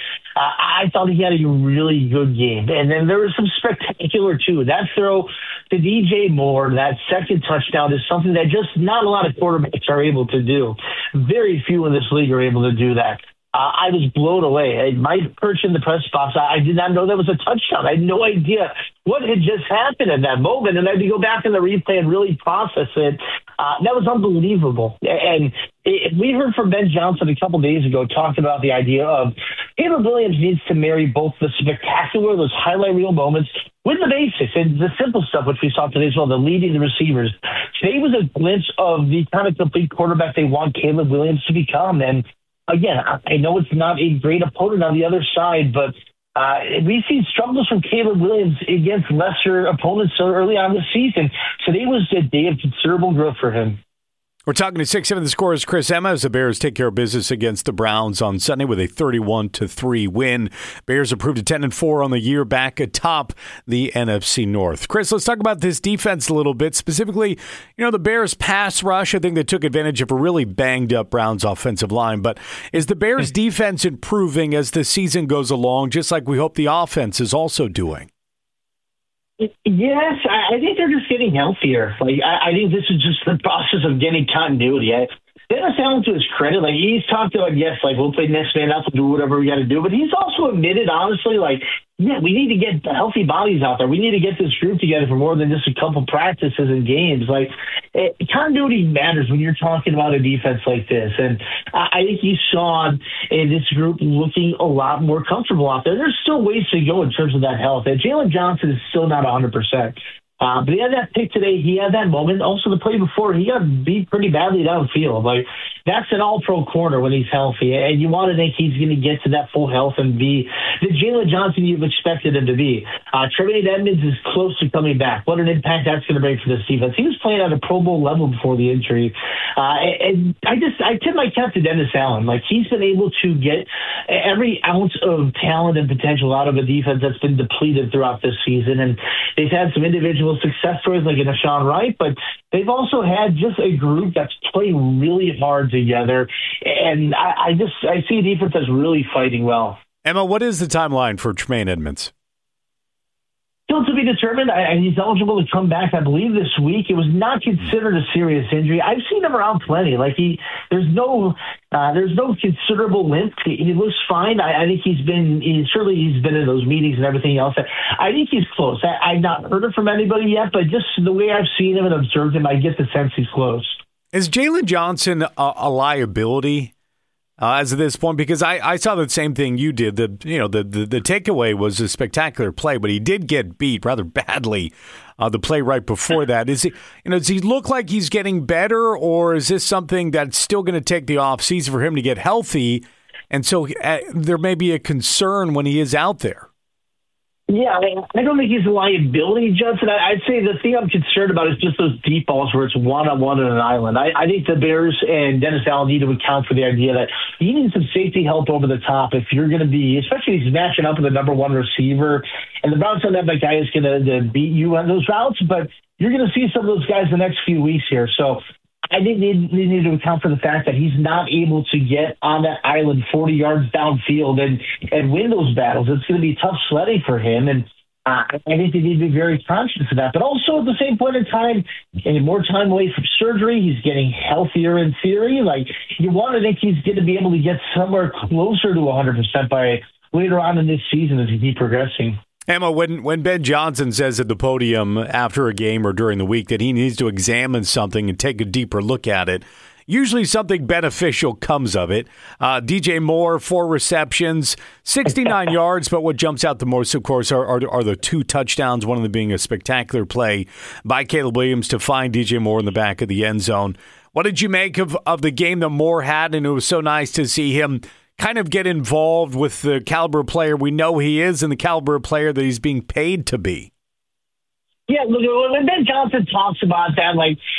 I thought he had a really good game. And then there was some spectacular, too. That throw to DJ Moore, that second touchdown, is something that just not a lot of quarterbacks are able to do. Very few in this league are able to do that. I was blown away. My perch in the press box, I did not know that was a touchdown. I had no idea what had just happened in that moment, and I had to go back in the replay and really process it. That was unbelievable. And we heard from Ben Johnson a couple days ago talking about the idea of Caleb Williams needs to marry both the spectacular, those highlight reel moments, with the basics and the simple stuff, which we saw today as well, the leading the receivers. Today was a glimpse of the kind of complete quarterback they want Caleb Williams to become. And again, I know it's not a great opponent on the other side, but we've seen struggles from Caleb Williams against lesser opponents so early on this season. Today was a day of considerable growth for him. We're talking to 6-7 The Score's Chris Emma as the Bears take care of business against the Browns on Sunday with a 31-3 win. Bears improved to 10-4 on the year, back atop the NFC North. Chris, let's talk about this defense a little bit. Specifically, the Bears pass rush. I think they took advantage of a really banged up Browns offensive line. But is the Bears defense improving as the season goes along, just like we hope the offense is also doing? Yes, I think they're just getting healthier. I think this is just the process of getting continuity. Dennis Allen, to his credit, he's talked about, we'll play next man up, we'll do whatever we got to do. But he's also admitted, honestly, we need to get healthy bodies out there. We need to get this group together for more than just a couple practices and games. Continuity matters when you're talking about a defense like this. And I think you saw this group looking a lot more comfortable out there. There's still ways to go in terms of that health. And Jalen Johnson is still not 100%. But he had that pick today. He had that moment. Also, the play before, he got beat pretty badly downfield. That's an all-pro corner when he's healthy. And you want to think he's going to get to that full health and be the Jalen Johnson you've expected him to be. Tremaine Edmonds is close to coming back. What an impact that's going to bring for this defense. He was playing at a Pro Bowl level before the injury. And I tip my cap to Dennis Allen. He's been able to get every ounce of talent and potential out of a defense that's been depleted throughout this season. And they've had some individual success stories like a Sean Wright, but they've also had just a group that's playing really hard together. And I see a defense that's really fighting well. Emma, what is the timeline for Tremaine Edmonds? Still to be determined. He's eligible to come back, I believe, this week. It was not considered a serious injury. I've seen him around plenty. There's no considerable limp. He looks fine. I think he's been in those meetings and everything else. I think he's close. I've not heard it from anybody yet, but just the way I've seen him and observed him, I get the sense he's close. Is Jalen Johnson a liability as of this point? Because I saw the same thing you did. The takeaway was a spectacular play, but he did get beat rather badly. The play right before that, does he look like he's getting better, or is this something that's still going to take the offseason for him to get healthy? And so there may be a concern when he is out there. Yeah, I don't think he's a liability, Judson. I'd say the thing I'm concerned about is just those deep balls where it's one-on-one on an island. I think the Bears and Dennis Allen need to account for the idea that you need some safety help over the top if you're going to be, especially if he's matching up with the number one receiver. And the Browns don't have that guy who's going to beat you on those routes, but you're going to see some of those guys the next few weeks here. So I think they need to account for the fact that he's not able to get on that island 40 yards downfield and win those battles. It's going to be tough sledding for him, and I think they need to be very conscious of that. But also at the same point in time, getting more time away from surgery, he's getting healthier in theory. You want to think he's going to be able to get somewhere closer to 100% by later on in this season as he keeps progressing. Emma, when Ben Johnson says at the podium after a game or during the week that he needs to examine something and take a deeper look at it, usually something beneficial comes of it. DJ Moore, 4 receptions, 69 yards, but what jumps out the most, of course, are the 2 touchdowns, one of them being a spectacular play by Caleb Williams to find DJ Moore in the back of the end zone. What did you make of the game that Moore had? And it was so nice to see him kind of get involved with the caliber player we know he is and the caliber player that he's being paid to be. Yeah, look, when Ben Johnson talks about that,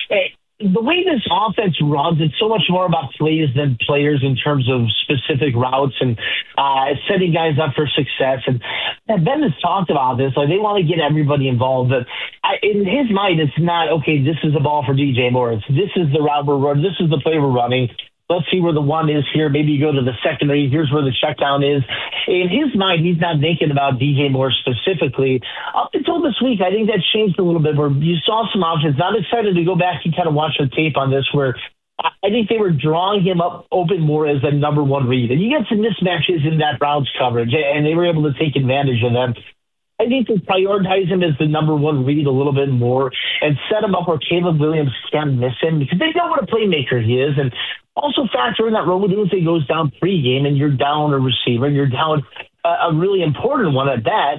the way this offense runs, it's so much more about plays than players in terms of specific routes and setting guys up for success. And Ben has talked about this. They want to get everybody involved. But in his mind, it's not, okay, this is the ball for DJ Moore. This is the route we're running. This is the play we're running. Let's see where the one is here. Maybe you go to the secondary. Here's where the check down is. In his mind, he's not thinking about DJ Moore specifically. Up until this week, I think that changed a little bit where you saw some options. I'm excited to go back and kind of watch the tape on this where I think they were drawing him up open more as the number one read. And you get some mismatches in that Browns coverage, and they were able to take advantage of them. I need to prioritize him as the number one read a little bit more and set him up where Caleb Williams can't miss him because they know what a playmaker he is. And also factor in that Rome Odunze goes down pregame and you're down a receiver, you're down a really important one at that.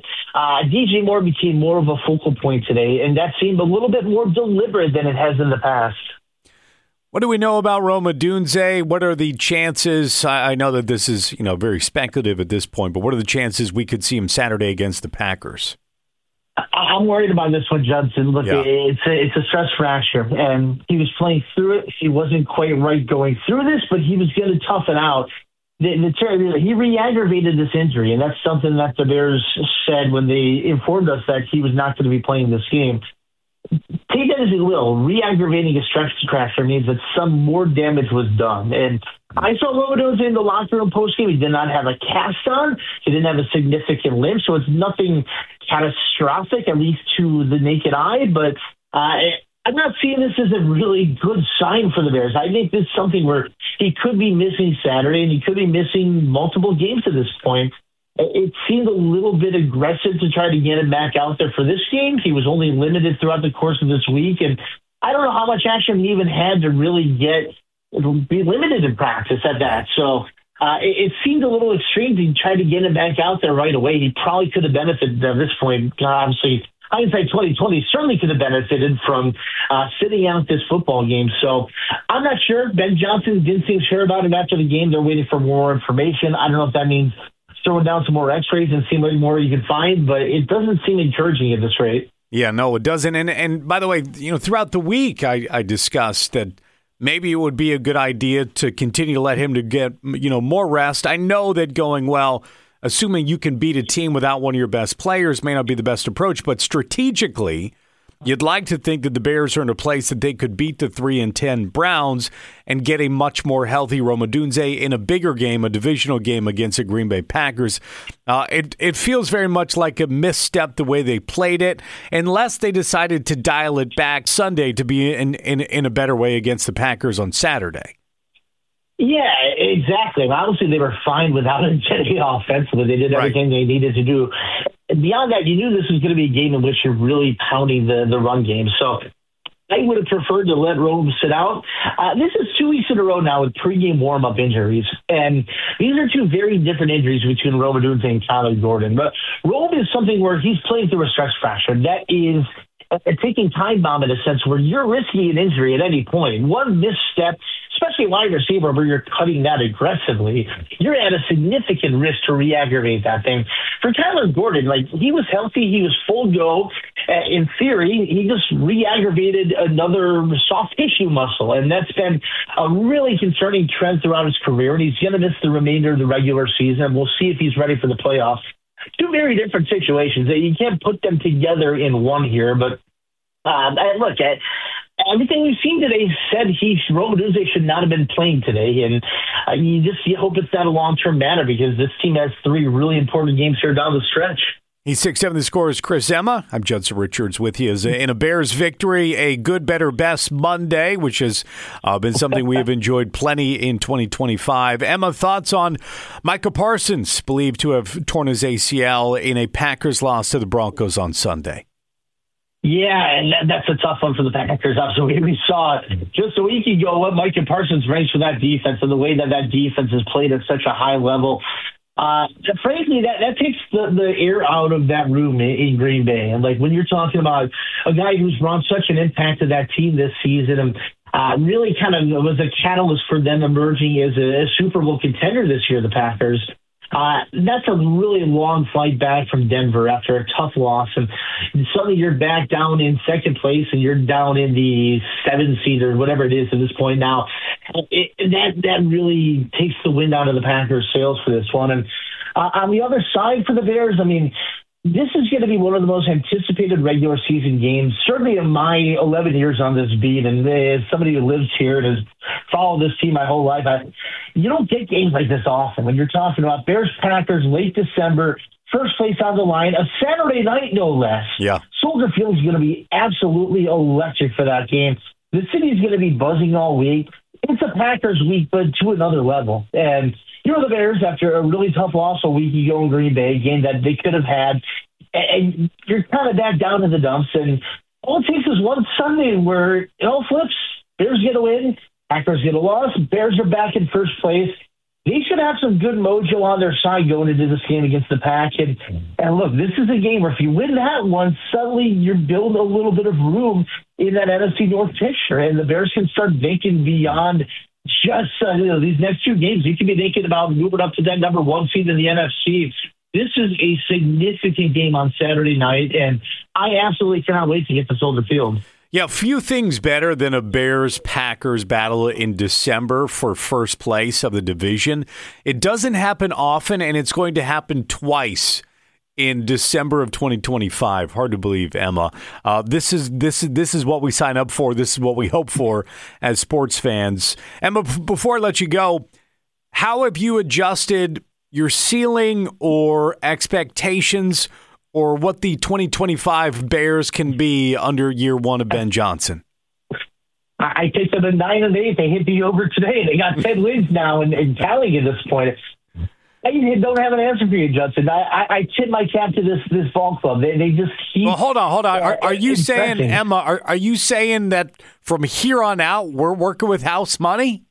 DJ Moore became more of a focal point today, and that seemed a little bit more deliberate than it has in the past. What do we know about Rome Odunze? What are the chances? I know that this is very speculative at this point, but what are the chances we could see him Saturday against the Packers? I'm worried about this one, Judson. Look, it's a stress fracture, and he was playing through it. He wasn't quite right going through this, but he was going to tough it out. He re-aggravated this injury, and that's something that the Bears said when they informed us that he was not going to be playing this game. Take that as you will. Re-aggravating a stress fracture means that some more damage was done. And I saw Robidoux in the locker room post-game. He did not have a cast on. He didn't have a significant limp, so it's nothing catastrophic, at least to the naked eye. But I'm not seeing this as a really good sign for the Bears. I think this is something where he could be missing Saturday, and he could be missing multiple games at this point. It seemed a little bit aggressive to try to get him back out there for this game. He was only limited throughout the course of this week, and I don't know how much action he even had to really be limited in practice at that. So it seemed a little extreme to try to get him back out there right away. He probably could have benefited at this point. Obviously, hindsight 2020 certainly could have benefited from sitting out this football game. So I'm not sure. Ben Johnson didn't seem sure about it after the game. They're waiting for more information. I don't know if that means throwing down some more x-rays and seeing what more you can find, but it doesn't seem encouraging at this rate. Yeah, no, it doesn't. And by the way, throughout the week, I discussed that maybe it would be a good idea to continue to let him to get, more rest. I know that going well, assuming you can beat a team without one of your best players may not be the best approach, but strategically, you'd like to think that the Bears are in a place that they could beat the 3-10 Browns and get a much more healthy Rome Odunze in a bigger game, a divisional game against the Green Bay Packers. It feels very much like a misstep the way they played it, unless they decided to dial it back Sunday to be in a better way against the Packers on Saturday. Yeah, exactly. Obviously, they were fine without a Jedi offensively. They did everything they needed to do. Beyond that, you knew this was going to be a game in which you're really pounding the run game. So I would have preferred to let Rome sit out. This is 2 weeks in a row now with pregame warm-up injuries. And these are two very different injuries between Rome Odunze and Kyler Gordon. But Rome is something where he's playing through a stress fracture. That is a ticking time bomb in a sense where you're risking an injury at any point. One misstep, especially wide receiver where you're cutting that aggressively, you're at a significant risk to re-aggravate that thing. For Kyler Gordon, he was healthy, he was full go. In theory, he just re-aggravated another soft tissue muscle, and that's been a really concerning trend throughout his career, and he's going to miss the remainder of the regular season. We'll see if he's ready for the playoffs. Two very different situations. You can't put them together in one here, but look, everything we've seen today said Rome Odunze should not have been playing today, and you hope it's not a long-term matter because this team has 3 really important games here down the stretch. He's 6'7", the score is Chris Emma. I'm Judson Richards with you. In a Bears victory, a good, better, best Monday, which has been something we have enjoyed plenty in 2025. Emma, thoughts on Micah Parsons, believed to have torn his ACL in a Packers loss to the Broncos on Sunday? Yeah, and that's a tough one for the Packers. Absolutely. We saw just a week ago what Micah Parsons brings for that defense and the way that defense has played at such a high level. Frankly, that takes the air out of that room in Green Bay. And when you're talking about a guy who's brought such an impact to that team this season and really kind of was a catalyst for them emerging as a Super Bowl contender this year, the Packers. That's a really long flight back from Denver after a tough loss. And suddenly you're back down in second place and you're down in the 7th seed or whatever it is at this point now. That really takes the wind out of the Packers' sails for this one. And on the other side for the Bears, this is going to be one of the most anticipated regular season games, certainly in my 11 years on this beat. And as somebody who lives here and has followed this team my whole life, you don't get games like this often. When you're talking about Bears-Packers late December, first place on the line, a Saturday night, no less. Yeah. Soldier Field is going to be absolutely electric for that game. The city is going to be buzzing all week. It's a Packers week, but to another level. And the Bears, after a really tough loss a week ago in Green Bay, a game that they could have had, and you're kind of back down in the dumps. And all it takes is one Sunday where it all flips. Bears get a win, Packers get a loss, Bears are back in first place. They should have some good mojo on their side going into this game against the Pack. And look, this is a game where if you win that one, suddenly you're building a little bit of room in that NFC North picture, and the Bears can start thinking beyond just these next 2 games. You can be thinking about moving up to that number 1 seed in the NFC. This is a significant game on Saturday night, and I absolutely cannot wait to get to Soldier Field. Yeah, few things better than a Bears-Packers battle in December for first place of the division. It doesn't happen often, and it's going to happen twice in December of 2025. Hard to believe, Emma. This is what we sign up for. This is what we hope for as sports fans. Emma, before I let you go, how have you adjusted your ceiling or expectations or what the 2025 Bears can be under year one of Ben Johnson? I take them at 9-8. They hit the over today. They got 10 wins now and tallying at this point. I don't have an answer for you, Judson. I tip my cap to this ball club. They just keep. Well, hold on. Are you saying, Emma? Are you saying that from here on out we're working with house money?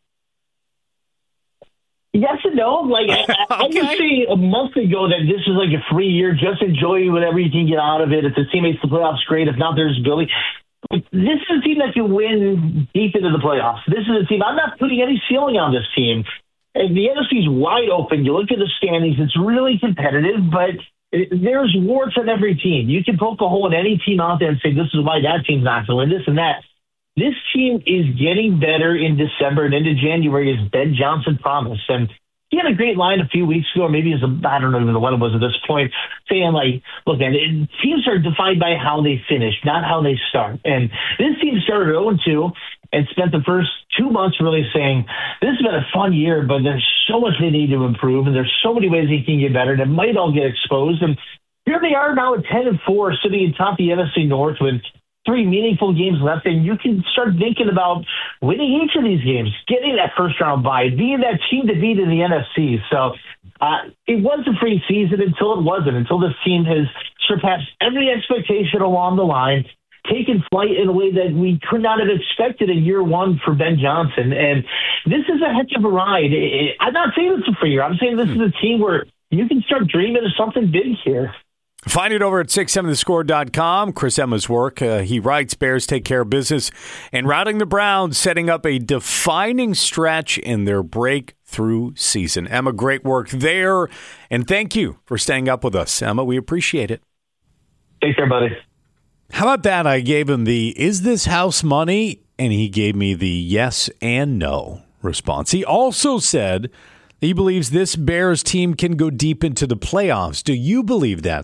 Yes and no. Like I would say a month ago that this is like a free year. Just enjoy whatever you can get out of it. If the team makes the playoffs, great. If not, there's Billy. This is a team that can win deep into the playoffs. This is a team. I'm not putting any ceiling on this team. And the NFC's wide open. You look at the standings; it's really competitive, but there's warts on every team. You can poke a hole in any team out there and say, "This is why that team's not going to win." This and that. This team is getting better in December and into January, as Ben Johnson promised. And he had a great line a few weeks ago, or maybe it was I don't even know what it was at this point, saying like, look, man, teams are defined by how they finish, not how they start. And this team started 0-2 and spent the first 2 months really saying, this has been a fun year, but there's so much they need to improve, and there's so many ways they can get better, and it might all get exposed. And here they are now at 10-4, sitting atop the NFC North with 3 meaningful games left, and you can start thinking about winning each of these games, getting that first-round bye, being that team to beat in the NFC. So it was a free season until it wasn't, until this team has surpassed every expectation along the line, taken flight in a way that we could not have expected in year one for Ben Johnson. And this is a heck of a ride. I'm not saying it's a free year. I'm saying this is a team where you can start dreaming of something big here. Find it over at 670thescore.com. Chris Emma's work. He writes, Bears take care of business and routing the Browns, setting up a defining stretch in their breakthrough season. Emma, great work there. And thank you for staying up with us, Emma. We appreciate it. Take care, buddy. How about that? I gave him the, is this house money? And he gave me the yes and no response. He also said he believes this Bears team can go deep into the playoffs. Do you believe that?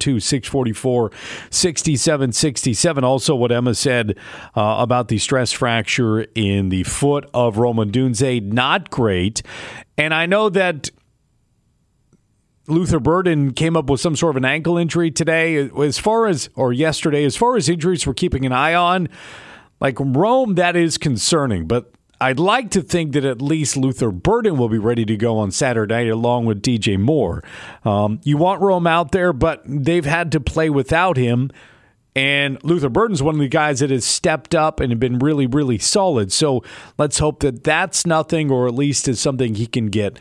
312-644-6767. Also, what Emma said about the stress fracture in the foot of Rome Odunze, not great. And I know that Luther Burden came up with some sort of an ankle injury today, or yesterday. As far as injuries we're keeping an eye on, like Rome, that is concerning. But I'd like to think that at least Luther Burden will be ready to go on Saturday night along with DJ Moore. You want Rome out there, but they've had to play without him. And Luther Burden's one of the guys that has stepped up and been really, really solid. So let's hope that that's nothing, or at least is something he can get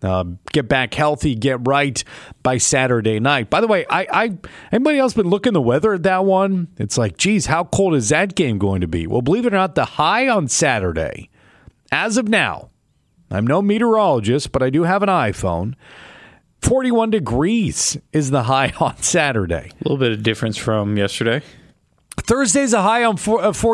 back healthy, get right by Saturday night. By the way, anybody else been looking the weather at that one? It's like, geez, how cold is that game going to be? Well, believe it or not, the high on Saturday, as of now, I'm no meteorologist, but I do have an iPhone. 41 degrees is the high on Saturday. A little bit of difference from yesterday. Thursday's a high on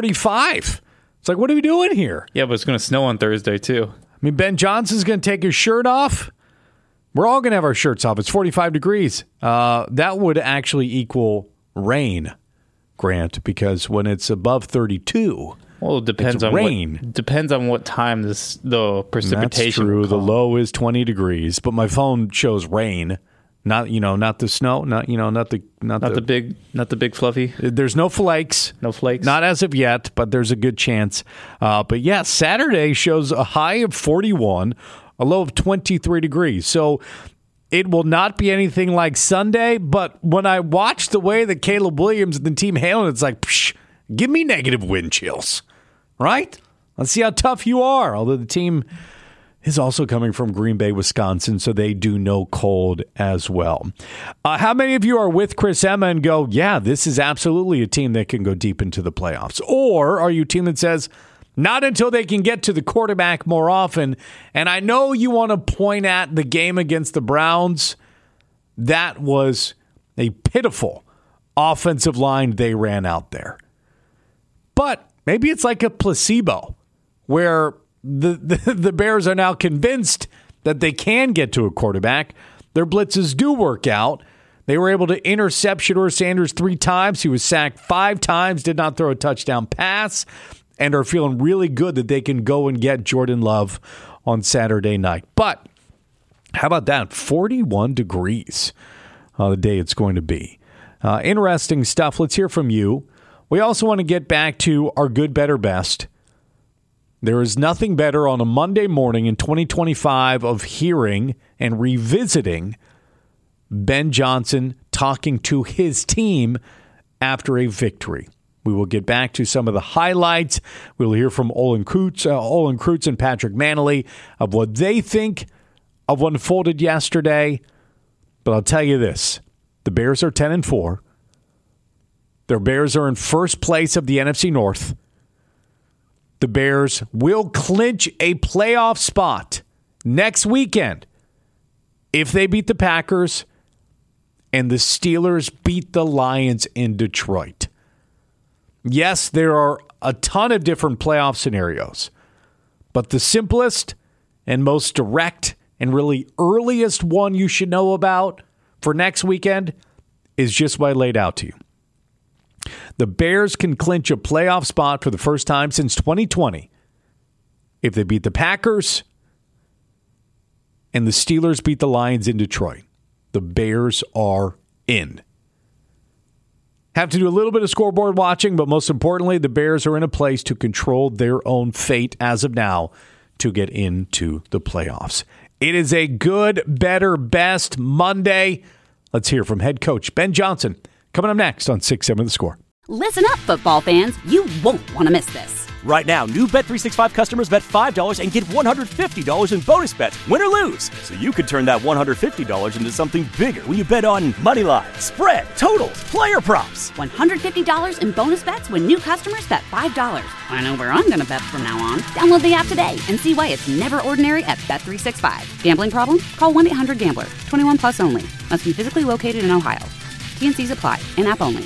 45. It's like, what are we doing here? Yeah, but it's going to snow on Thursday, too. I mean, Ben Johnson's going to take his shirt off. We're all going to have our shirts off. It's 45 degrees. That would actually equal rain, Grant, because when it's above 32... Well, it depends on rain. Depends on what time the precipitation. That's true. The low is 20 degrees, but my phone shows rain. Not the snow. Not the big fluffy. There's no flakes. No flakes. Not as of yet, but there's a good chance. But yeah, Saturday shows a high of 41, a low of 23 degrees. So it will not be anything like Sunday. But when I watch the way that Caleb Williams and the team handle it, it's like, psh, give me negative wind chills. Right? Let's see how tough you are. Although the team is also coming from Green Bay, Wisconsin, so they do know cold as well. How many of you are with Chris Emma and go, yeah, this is absolutely a team that can go deep into the playoffs? Or are you a team that says, not until they can get to the quarterback more often? And I know you want to point at the game against the Browns. That was a pitiful offensive line they ran out there. But maybe it's like a placebo where the Bears are now convinced that they can get to a quarterback. Their blitzes do work out. They were able to intercept Shedeur Sanders 3 times. He was sacked 5 times, did not throw a touchdown pass, and are feeling really good that they can go and get Jordan Love on Saturday night. But how about that? 41 degrees the day it's going to be. Interesting stuff. Let's hear from you. We also want to get back to our good, better, best. There is nothing better on a Monday morning in 2025 of hearing and revisiting Ben Johnson talking to his team after a victory. We will get back to some of the highlights. We'll hear from Olin Kreutz and Patrick Manley of what they think of what unfolded yesterday. But I'll tell you this. The Bears are 10-4. Their Bears are in first place of the NFC North. The Bears will clinch a playoff spot next weekend if they beat the Packers and the Steelers beat the Lions in Detroit. Yes, there are a ton of different playoff scenarios, but the simplest and most direct and really earliest one you should know about for next weekend is just what I laid out to you. The Bears can clinch a playoff spot for the first time since 2020 if they beat the Packers and the Steelers beat the Lions in Detroit. The Bears are in. Have to do a little bit of scoreboard watching, but most importantly, the Bears are in a place to control their own fate as of now to get into the playoffs. It is a good, better, best Monday. Let's hear from head coach Ben Johnson coming up next on 6-7 The Score. Listen up, football fans. You won't want to miss this. Right now, new Bet365 customers bet $5 and get $150 in bonus bets, win or lose. So you could turn that $150 into something bigger when you bet on moneyline, spread, totals, player props. $150 in bonus bets when new customers bet $5. I know where I'm going to bet from now on. Download the app today and see why it's never ordinary at Bet365. Gambling problem? Call 1-800-GAMBLER. 21 plus only. Must be physically located in Ohio. T&Cs apply. In-app only.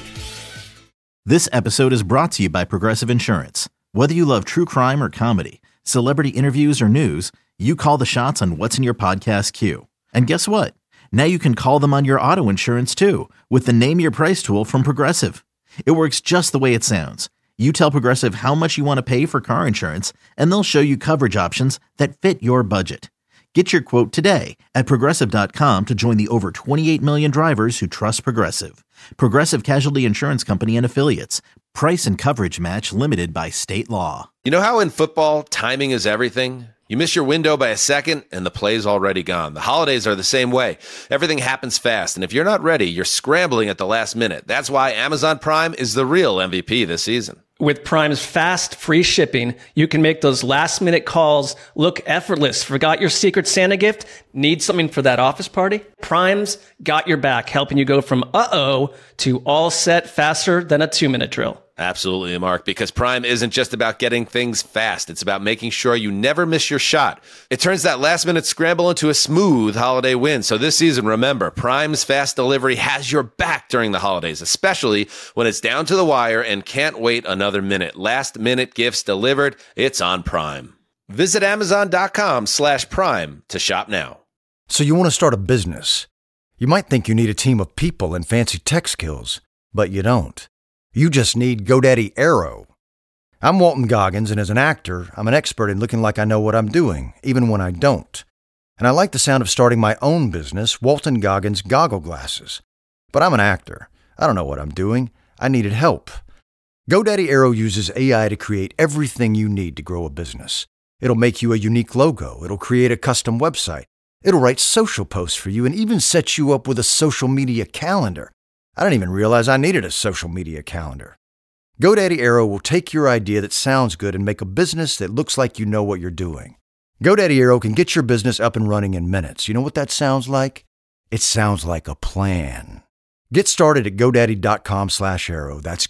This episode is brought to you by Progressive Insurance. Whether you love true crime or comedy, celebrity interviews or news, you call the shots on what's in your podcast queue. And guess what? Now you can call them on your auto insurance too with the Name Your Price tool from Progressive. It works just the way it sounds. You tell Progressive how much you want to pay for car insurance, and they'll show you coverage options that fit your budget. Get your quote today at Progressive.com to join the over 28 million drivers who trust Progressive. Progressive Casualty Insurance Company and Affiliates. Price and coverage match limited by state law. You know how in football, timing is everything? You miss your window by a second, and the play's already gone. The holidays are the same way. Everything happens fast, and if you're not ready, you're scrambling at the last minute. That's why Amazon Prime is the real MVP this season. With Prime's fast, free shipping, you can make those last-minute calls look effortless. Forgot your Secret Santa gift? Need something for that office party? Prime's got your back, helping you go from uh-oh to all set faster than a 2-minute drill. Absolutely, Mark, because Prime isn't just about getting things fast. It's about making sure you never miss your shot. It turns that last-minute scramble into a smooth holiday win. So this season, remember, Prime's fast delivery has your back during the holidays, especially when it's down to the wire and can't wait another minute. Last-minute gifts delivered. It's on Prime. Visit Amazon.com/Prime to shop now. So you want to start a business. You might think you need a team of people and fancy tech skills, but you don't. You just need GoDaddy Aero. I'm Walton Goggins, and as an actor, I'm an expert in looking like I know what I'm doing, even when I don't. And I like the sound of starting my own business, Walton Goggins Goggle Glasses. But I'm an actor. I don't know what I'm doing. I needed help. GoDaddy Aero uses AI to create everything you need to grow a business. It'll make you a unique logo. It'll create a custom website. It'll write social posts for you and even set you up with a social media calendar. I didn't even realize I needed a social media calendar. GoDaddy Aero will take your idea that sounds good and make a business that looks like you know what you're doing. GoDaddy Aero can get your business up and running in minutes. You know what that sounds like? It sounds like a plan. Get started at GoDaddy.com/Aero. That's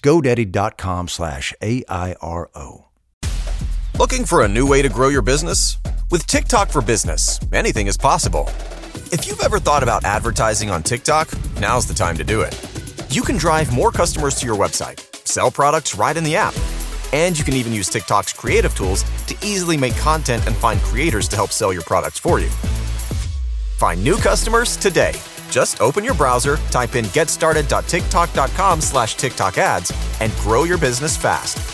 GoDaddy.com/AIRO. Looking for a new way to grow your business? With TikTok for Business, anything is possible. If you've ever thought about advertising on TikTok, now's the time to do it. You can drive more customers to your website, sell products right in the app, and you can even use TikTok's creative tools to easily make content and find creators to help sell your products for you. Find new customers today. Just open your browser, type in getstarted.tiktok.com/TikTok ads, and grow your business fast.